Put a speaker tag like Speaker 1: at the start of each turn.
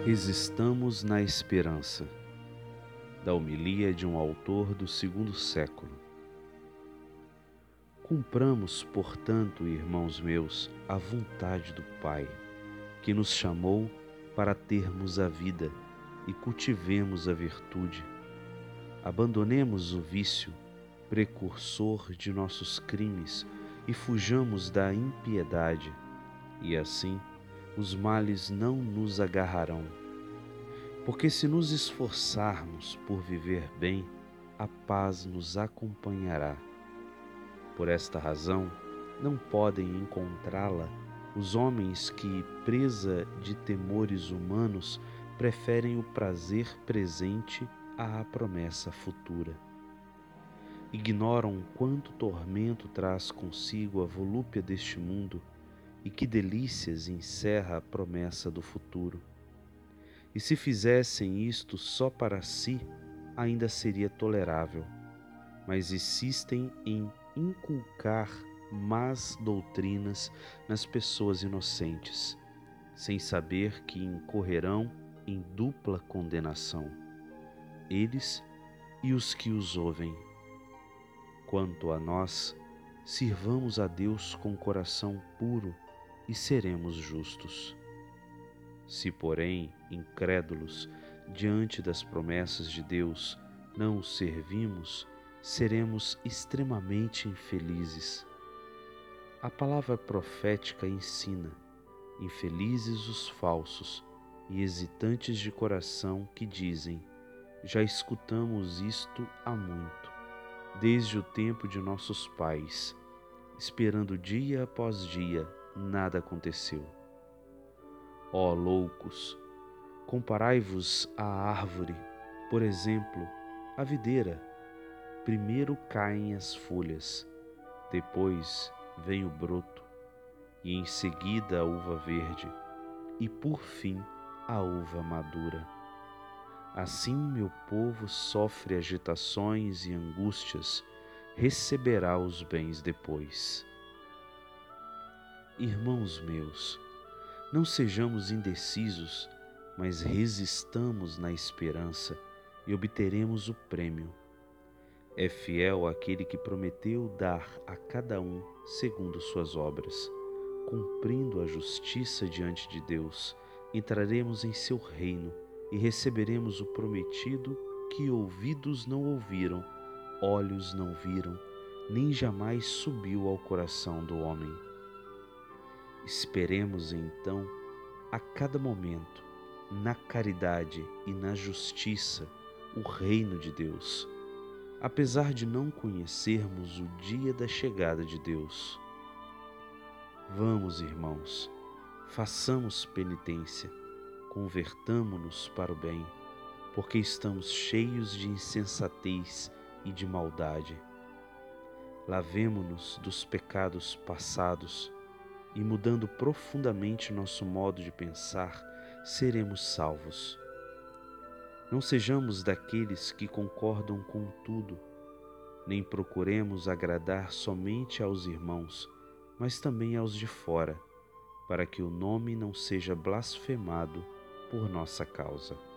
Speaker 1: Resistamos na esperança, da homilia de um autor do segundo século. Cumpramos, portanto, irmãos meus, a vontade do Pai, que nos chamou para termos a vida e cultivemos a virtude. Abandonemos o vício, precursor de nossos crimes, e fujamos da impiedade, e assim os males não nos agarrarão. Porque se nos esforçarmos por viver bem, a paz nos acompanhará. Por esta razão, não podem encontrá-la os homens que, presa de temores humanos, preferem o prazer presente à promessa futura. Ignoram quanto tormento traz consigo a volúpia deste mundo e que delícias encerra a promessa do futuro. E se fizessem isto só para si, ainda seria tolerável, mas insistem em inculcar más doutrinas nas pessoas inocentes, sem saber que incorrerão em dupla condenação, eles e os que os ouvem. Quanto a nós, sirvamos a Deus com coração puro e seremos justos. Se, porém, incrédulos, diante das promessas de Deus, não o servimos, seremos extremamente infelizes. A palavra profética ensina: infelizes os falsos e hesitantes de coração que dizem: já escutamos isto há muito, desde o tempo de nossos pais. Esperando dia após dia, nada aconteceu. Ó loucos, comparai-vos à árvore, por exemplo, a videira. Primeiro caem as folhas, depois vem o broto, e em seguida a uva verde, e por fim a uva madura. Assim meu povo sofre agitações e angústias, receberá os bens depois. Irmãos meus, não sejamos indecisos, mas resistamos na esperança e obteremos o prêmio. É fiel aquele que prometeu dar a cada um segundo suas obras. Cumprindo a justiça diante de Deus, entraremos em seu reino e receberemos o prometido que ouvidos não ouviram, olhos não viram, nem jamais subiu ao coração do homem. Esperemos então, a cada momento, na caridade e na justiça, o reino de Deus, apesar de não conhecermos o dia da chegada de Deus. Vamos, irmãos, façamos penitência, convertamo-nos para o bem, porque estamos cheios de insensatez e de maldade. Lavemo-nos dos pecados passados e, mudando profundamente nosso modo de pensar, seremos salvos. Não sejamos daqueles que concordam com tudo, nem procuremos agradar somente aos irmãos, mas também aos de fora, para que o nome não seja blasfemado por nossa causa.